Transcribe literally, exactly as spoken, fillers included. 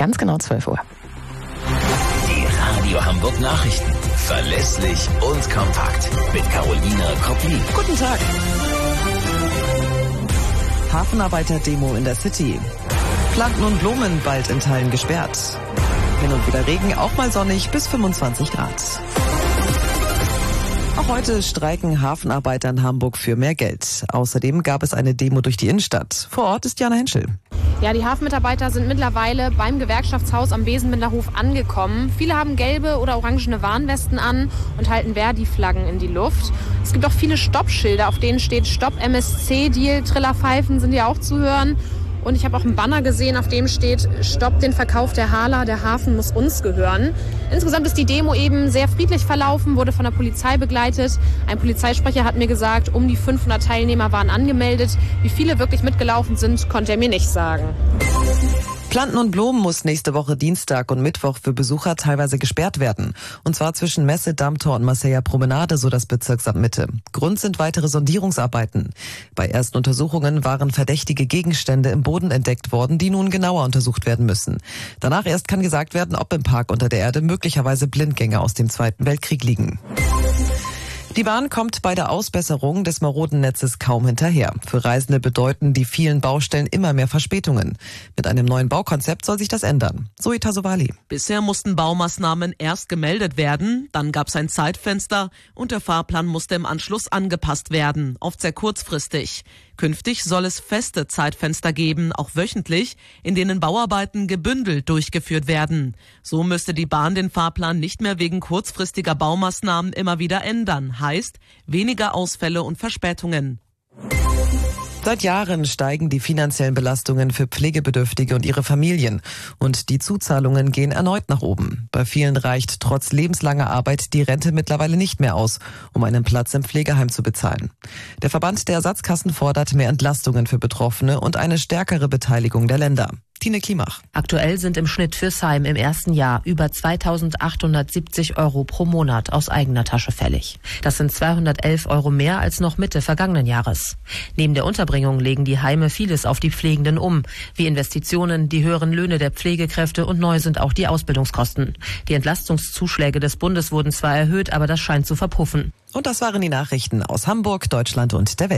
ganz genau zwölf Uhr. Die Radio Hamburg Nachrichten. Verlässlich und kompakt. Mit Carolina Koplin. Guten Tag. Hafenarbeiter-Demo in der City. Planten und Blumen bald in Teilen gesperrt. Hin und wieder Regen, auch mal sonnig bis fünfundzwanzig Grad. Auch heute streiken Hafenarbeiter in Hamburg für mehr Geld. Außerdem gab es eine Demo durch die Innenstadt. Vor Ort ist Jana Henschel. Ja, die Hafenmitarbeiter sind mittlerweile beim Gewerkschaftshaus am Besenbinderhof angekommen. Viele haben gelbe oder orangene Warnwesten an und halten Verdi-Flaggen in die Luft. Es gibt auch viele Stoppschilder, auf denen steht Stopp M S C-Deal. Trillerpfeifen sind ja auch zu hören. Und ich habe auch einen Banner gesehen, auf dem steht, Stopp den Verkauf der Hala, der Hafen muss uns gehören. Insgesamt ist die Demo eben sehr friedlich verlaufen, wurde von der Polizei begleitet. Ein Polizeisprecher hat mir gesagt, um die fünfhundert Teilnehmer waren angemeldet. Wie viele wirklich mitgelaufen sind, konnte er mir nicht sagen. Planten und Blumen muss nächste Woche Dienstag und Mittwoch für Besucher teilweise gesperrt werden. Und zwar zwischen Messe, Dammtor und Marseiller Promenade, so das Bezirksamt Mitte. Grund sind weitere Sondierungsarbeiten. Bei ersten Untersuchungen waren verdächtige Gegenstände im Boden entdeckt worden, die nun genauer untersucht werden müssen. Danach erst kann gesagt werden, ob im Park unter der Erde möglicherweise Blindgänger aus dem Zweiten Weltkrieg liegen. Die Bahn kommt bei der Ausbesserung des maroden Netzes kaum hinterher. Für Reisende bedeuten die vielen Baustellen immer mehr Verspätungen. Mit einem neuen Baukonzept soll sich das ändern. Zoe Tasovali. Bisher mussten Baumaßnahmen erst gemeldet werden, dann gab es ein Zeitfenster und der Fahrplan musste im Anschluss angepasst werden, oft sehr kurzfristig. Künftig soll es feste Zeitfenster geben, auch wöchentlich, in denen Bauarbeiten gebündelt durchgeführt werden. So müsste die Bahn den Fahrplan nicht mehr wegen kurzfristiger Baumaßnahmen immer wieder ändern. Heißt, weniger Ausfälle und Verspätungen. Seit Jahren steigen die finanziellen Belastungen für Pflegebedürftige und ihre Familien. Und die Zuzahlungen gehen erneut nach oben. Bei vielen reicht trotz lebenslanger Arbeit die Rente mittlerweile nicht mehr aus, um einen Platz im Pflegeheim zu bezahlen. Der Verband der Ersatzkassen fordert mehr Entlastungen für Betroffene und eine stärkere Beteiligung der Länder. Tine Klimach. Aktuell sind im Schnitt fürs Heim im ersten Jahr über zweitausendachthundertsiebzig Euro pro Monat aus eigener Tasche fällig. Das sind zweihundertelf Euro mehr als noch Mitte vergangenen Jahres. Neben der Unterbringung legen die Heime vieles auf die Pflegenden um, wie Investitionen, die höheren Löhne der Pflegekräfte und neu sind auch die Ausbildungskosten. Die Entlastungszuschläge des Bundes wurden zwar erhöht, aber das scheint zu verpuffen. Und das waren die Nachrichten aus Hamburg, Deutschland und der Welt.